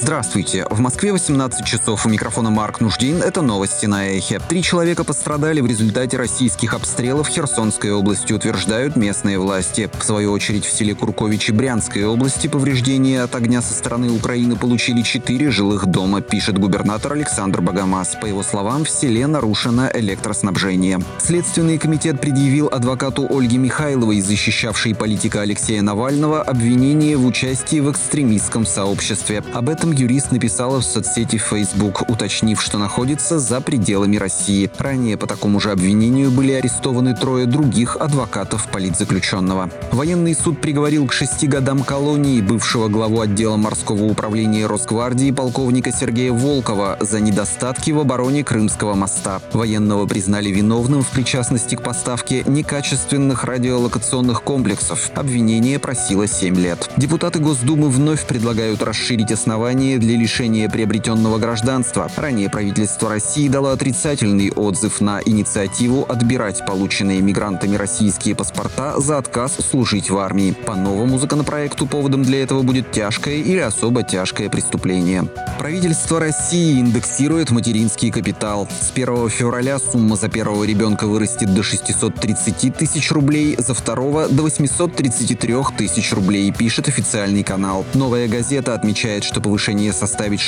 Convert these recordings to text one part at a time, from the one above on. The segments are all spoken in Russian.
Здравствуйте. В Москве 18 часов. У микрофона Марк Нуждин. Это новости на Эхе. 3 человека пострадали в результате российских обстрелов Херсонской области, утверждают местные власти. В свою очередь, в селе Курковичи Брянской области повреждения от огня со стороны Украины получили 4 жилых дома, пишет губернатор Александр Богомаз. По его словам, в селе нарушено электроснабжение. Следственный комитет предъявил адвокату Ольге Михайловой, защищавшей политика Алексея Навального, обвинение в участии в экстремистском сообществе. Об этом юрист написала в соцсети Facebook, уточнив, что находится за пределами России. Ранее по такому же обвинению были арестованы 3 других адвокатов политзаключенного. Военный суд приговорил к 6 годам колонии бывшего главу отдела морского управления Росгвардии полковника Сергея Волкова за недостатки в обороне Крымского моста. Военного признали виновным в причастности к поставке некачественных радиолокационных комплексов. Обвинение просило 7 лет. Депутаты Госдумы вновь предлагают расширить основания для лишения приобретенного гражданства. Ранее правительство России дало отрицательный отзыв на инициативу отбирать полученные мигрантами российские паспорта за отказ служить в армии. По новому законопроекту поводом для этого будет тяжкое или особо тяжкое преступление. Правительство России индексирует материнский капитал. С 1 февраля сумма за первого ребенка вырастет до 630 тысяч рублей, за второго – до 833 тысяч рублей, пишет официальный канал. «Новая газета» отмечает, что повышение составит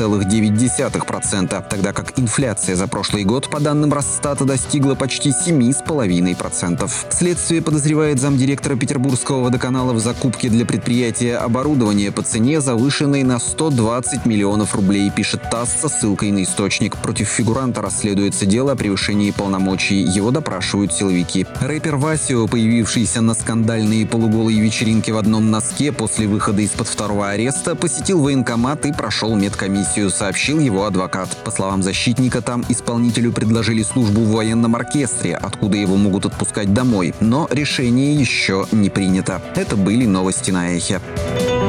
6,9%, тогда как инфляция за прошлый год, по данным Росстата, достигла почти 7,5%. Следствие подозревает замдиректора Петербургского водоканала в закупке для предприятия оборудования по цене, завышенной на 120 миллионов рублей, пишет ТАСС со ссылкой на источник. Против фигуранта расследуется дело о превышении полномочий. Его допрашивают силовики. Рэпер Васио, появившийся на скандальные полуголые вечеринки в одном носке после выхода из-под второго ареста, посетил военкомат и прошел медкомиссию, сообщил его адвокат. По словам защитника, там исполнителю предложили службу в военном оркестре, откуда его могут отпускать домой. Но решение еще не принято. Это были новости на Эхе.